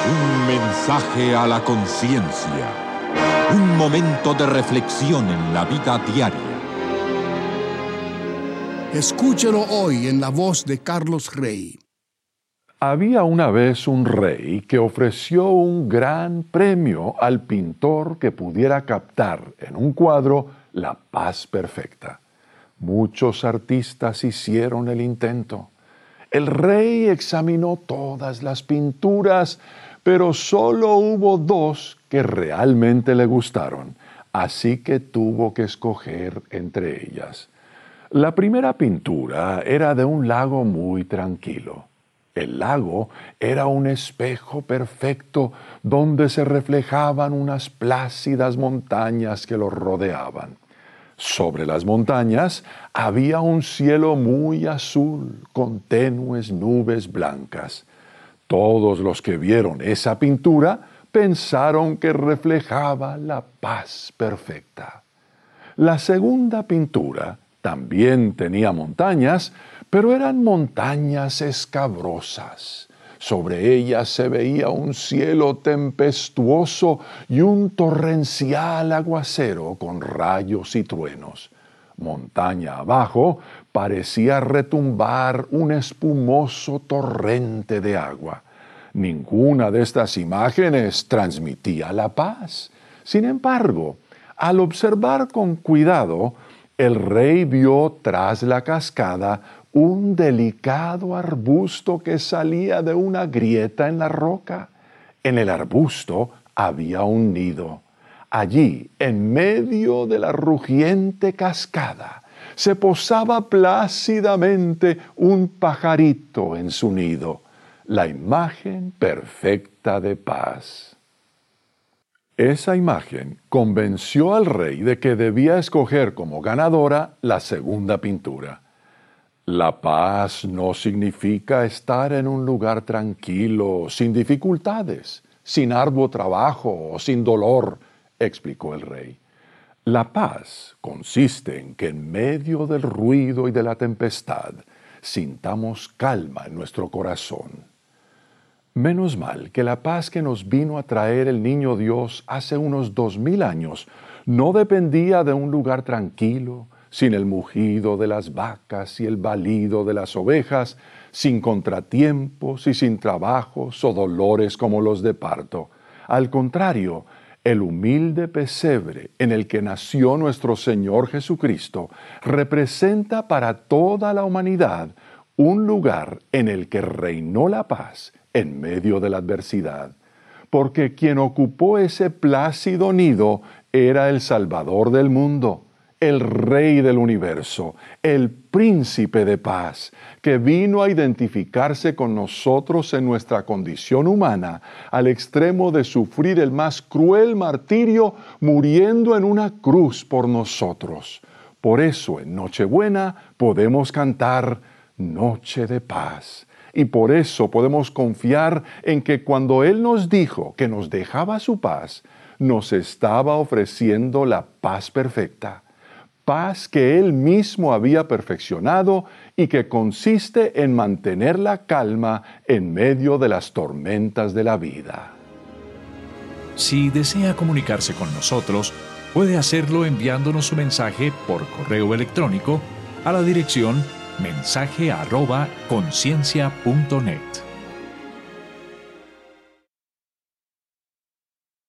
Un mensaje a la conciencia. Un momento de reflexión en la vida diaria. Escúchelo hoy en la voz de Carlos Rey. Había una vez un rey que ofreció un gran premio al pintor que pudiera captar en un cuadro la paz perfecta. Muchos artistas hicieron el intento. El rey examinó todas las pinturas, pero solo hubo dos que realmente le gustaron, así que tuvo que escoger entre ellas. La primera pintura era de un lago muy tranquilo. El lago era un espejo perfecto donde se reflejaban unas plácidas montañas que lo rodeaban. Sobre las montañas había un cielo muy azul con tenues nubes blancas. Todos los que vieron esa pintura pensaron que reflejaba la paz perfecta. La segunda pintura también tenía montañas, pero eran montañas escabrosas. Sobre ellas se veía un cielo tempestuoso y un torrencial aguacero con rayos y truenos. Montaña abajo parecía retumbar un espumoso torrente de agua. Ninguna de estas imágenes transmitía la paz. Sin embargo, al observar con cuidado, el rey vio tras la cascada un delicado arbusto que salía de una grieta en la roca. En el arbusto había un nido. Allí, en medio de la rugiente cascada, se posaba plácidamente un pajarito en su nido, la imagen perfecta de paz. Esa imagen convenció al rey de que debía escoger como ganadora la segunda pintura. La paz no significa estar en un lugar tranquilo, sin dificultades, sin arduo trabajo o sin dolor, explicó el rey. La paz consiste en que en medio del ruido y de la tempestad sintamos calma en nuestro corazón. Menos mal que la paz que nos vino a traer el Niño Dios hace unos 2000 años no dependía de un lugar tranquilo, sin el mugido de las vacas y el balido de las ovejas, sin contratiempos y sin trabajos o dolores como los de parto. Al contrario, el humilde pesebre en el que nació nuestro Señor Jesucristo representa para toda la humanidad un lugar en el que reinó la paz en medio de la adversidad, porque quien ocupó ese plácido nido era el Salvador del mundo, el Rey del universo, el Príncipe de paz, que vino a identificarse con nosotros en nuestra condición humana, al extremo de sufrir el más cruel martirio, muriendo en una cruz por nosotros. Por eso en Nochebuena podemos cantar Noche de paz. Y por eso podemos confiar en que cuando Él nos dijo que nos dejaba su paz, nos estaba ofreciendo la paz perfecta. Paz que Él mismo había perfeccionado y que consiste en mantener la calma en medio de las tormentas de la vida. Si desea comunicarse con nosotros, puede hacerlo enviándonos su mensaje por correo electrónico a la dirección mensaje@conciencia.net.